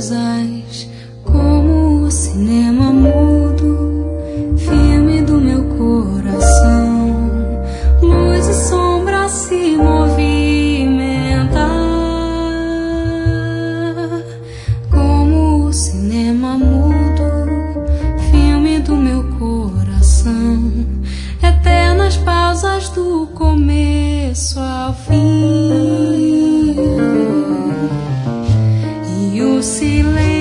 pausas, como o cinema mudo, filme do meu coração. Luz e sombra se movimenta, como o cinema mudo, filme do meu coração. Eternas pausas do começo ao fim, e o silêncio